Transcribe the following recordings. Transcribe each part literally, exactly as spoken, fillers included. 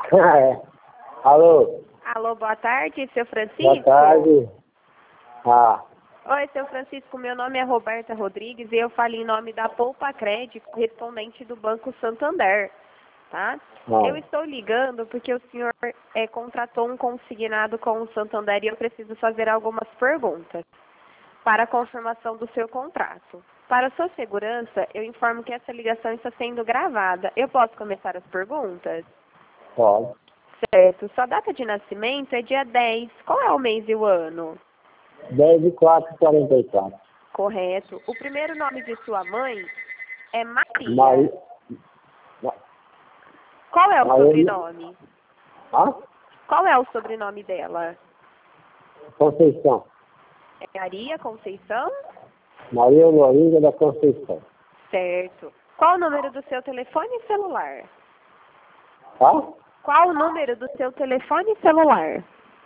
É. Alô? Alô, boa tarde, seu Francisco? Boa tarde. Ah, Oi, seu Francisco, meu nome é Roberta Rodrigues e eu falo em nome da Poupa Crédito, correspondente do Banco Santander, tá? não. Eu estou ligando porque o senhor é, contratou um consignado com o Santander e eu preciso fazer algumas perguntas para a confirmação do seu contrato. Para sua segurança, eu informo que essa ligação está sendo gravada. Eu posso começar as perguntas? Pode. Certo. Sua data de nascimento é dia dez. Qual é o mês e o ano? dez de quatro de quarenta e quatro. Correto. O primeiro nome de sua mãe é Maria. Maria. Qual é o Maria. sobrenome? Ah? Qual é o sobrenome dela? Conceição. É Maria Conceição? Maria Lorinda da Conceição. Certo. Qual o número do seu telefone celular? Ah? Qual o número do seu telefone celular?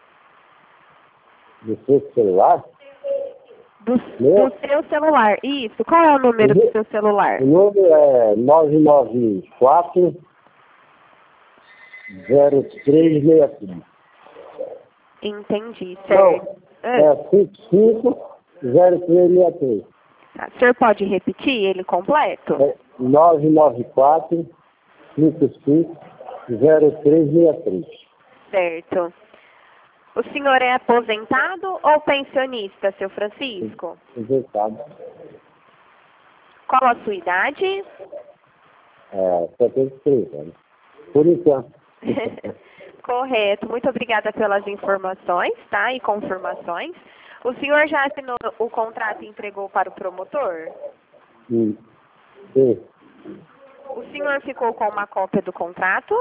Do seu celular? Do, Meu? do seu celular. Isso. Qual é o número do seu celular? O número é nove nove quatro zero três seis cinco. Entendi. Não, Certo. Ah, é cinco cinco zero três seis três. tá. O senhor pode repetir ele completo? É nove nove quatro cinco cinco zero três seis três. Certo. O senhor é aposentado ou pensionista, seu Francisco? Aposentado. Qual a sua idade? É, setenta e três anos. Por enquanto. Correto. Muito obrigada pelas informações, tá? E confirmações. O senhor já assinou o contrato e entregou para o promotor? Sim. Sim. O senhor ficou com uma cópia do contrato?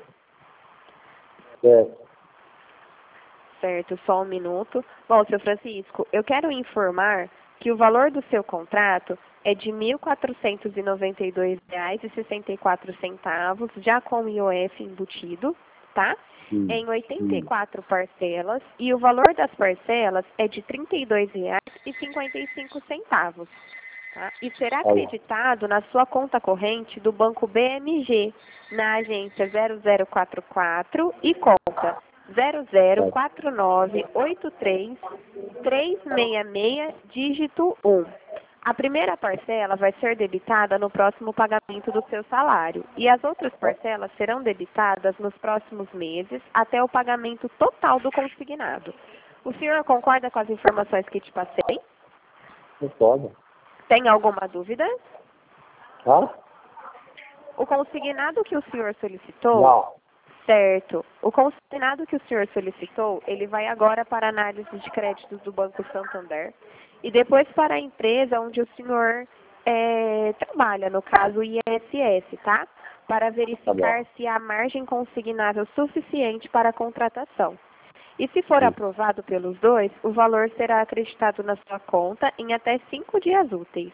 É. Certo, só um minuto. Bom, seu Francisco, eu quero informar que o valor do seu contrato é de mil quatrocentos e noventa e dois reais e sessenta e quatro centavos, já com o I O F embutido, tá? Sim. Em oitenta e Sim. quatro parcelas, e o valor das parcelas é de trinta e dois reais e cinquenta e cinco centavos. Tá? E será Olha. acreditado na sua conta corrente do Banco B M G, na agência zero zero quatro quatro e conta zero zero quatro nove oito três três seis seis, dígito um. A primeira parcela vai ser debitada no próximo pagamento do seu salário e as outras parcelas serão debitadas nos próximos meses até o pagamento total do consignado. O senhor concorda com as informações que te passei? Não pode. Tem alguma dúvida? Ah? O consignado que o senhor solicitou, Não. certo. O consignado que o senhor solicitou, ele vai agora para a análise de créditos do Banco Santander e depois para a empresa onde o senhor é, trabalha, no caso o I S S, tá? Para verificar Tá se há margem consignável suficiente para a contratação. E se for Sim. aprovado pelos dois, o valor será acreditado na sua conta em até cinco dias úteis.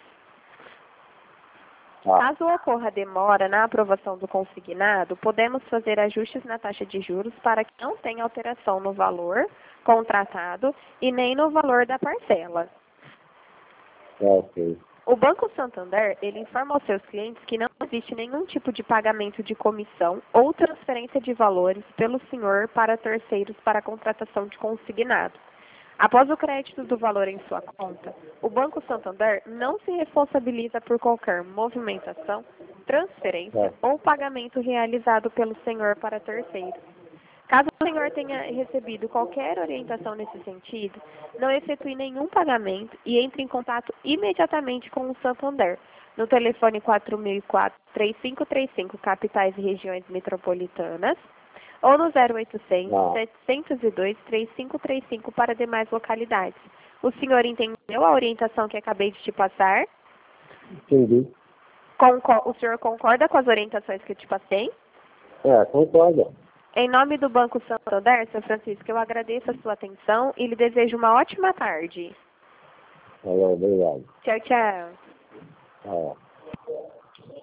Ah. Caso ocorra demora na aprovação do consignado, podemos fazer ajustes na taxa de juros para que não tenha alteração no valor contratado e nem no valor da parcela. É, ok. O Banco Santander, ele informa aos seus clientes que não existe nenhum tipo de pagamento de comissão ou transferência de valores pelo senhor para terceiros para a contratação de consignado. Após o crédito do valor em sua conta, o Banco Santander não se responsabiliza por qualquer movimentação, transferência É. ou pagamento realizado pelo senhor para terceiros. Caso o senhor tenha recebido qualquer orientação nesse sentido, não efetue nenhum pagamento e entre em contato imediatamente com o Santander, no telefone quatro mil e quatro, três cinco três cinco, capitais e regiões metropolitanas, ou no zero oitocentos, Não. setecentos e dois, três cinco três cinco para demais localidades. O senhor entendeu a orientação que acabei de te passar? Entendi. Concor- o senhor concorda com as orientações que eu te passei? É, concorda. Em nome do Banco Santander, seu Francisco, eu agradeço a sua atenção e lhe desejo uma ótima tarde. Valeu, obrigado. Tchau, tchau. Ah.